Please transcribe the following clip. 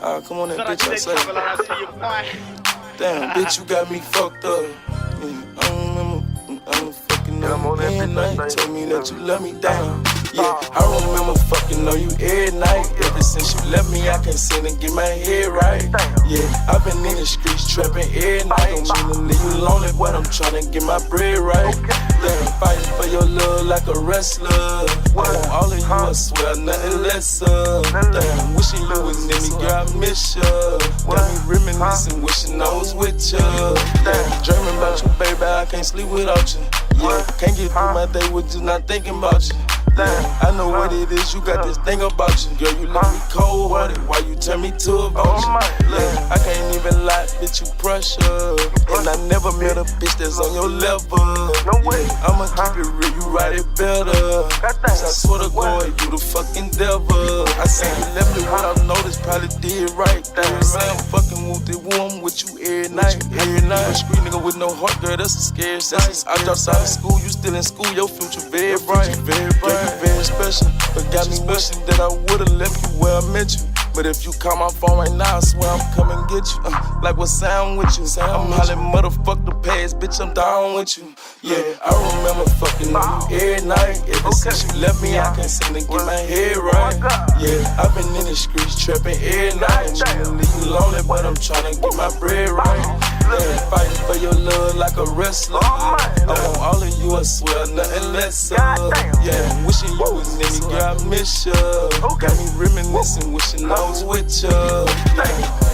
Come on that bitch outside. Damn, bitch, you got me fucked up. I don't remember, I don't fucking know you every night. Told me that you let me down. Yeah, I remember fucking on you every night. Ever since you left me, I can't seem to get my head right. Yeah, I've been in the streets trapping every night. Don't mean to leave you lonely, but I'm trying to get my bread right. Yeah, fighting for your love like a wrestler. I want all of you, I swear, nothing lesser. Damn, wishing you was near me, girl, I miss ya. Got me reminiscing, wishing I was with ya. Yeah, dreaming about you, baby, I can't sleep without you. Yeah, can't get through my day with just not thinking about you. Yeah, I know what it is, you got this thing about you. Girl, you let me cold-hearted, why you turn me to a vulture? Yeah, I can't even lie, bitch, you pressure. And I never met a bitch that's on your level. Yeah, I'ma keep it real, you ride it better. I swear to God, you the fucking devil. I say you left me without notice, probably did right. Damn, say I'm fucking with it, I'm with you every night. Every night, a street nigga with no heart, girl, that's a scary sight. I dropped out of school, you still in school, your future very bright. Very bright. Very special, but got me wishing that I would've left you where I met you. But if you call my phone right now, I swear I'm coming get you. Like what sound with you? I'm hollering motherfuck the past, bitch, I'm down with you. Yeah, I remember fucking on you every night. Ever since you left me, I can't seem to get my head right. Yeah, I've been in the streets trapping every night. Trying to leave you lonely, but I'm trying to get my bread right. Yeah, fighting for your love like a wrestler. I want all of you, I swear, nothing lesser. Yeah, wishing you was near me, girl, I miss ya. Got me reminiscing, wishing I was with ya.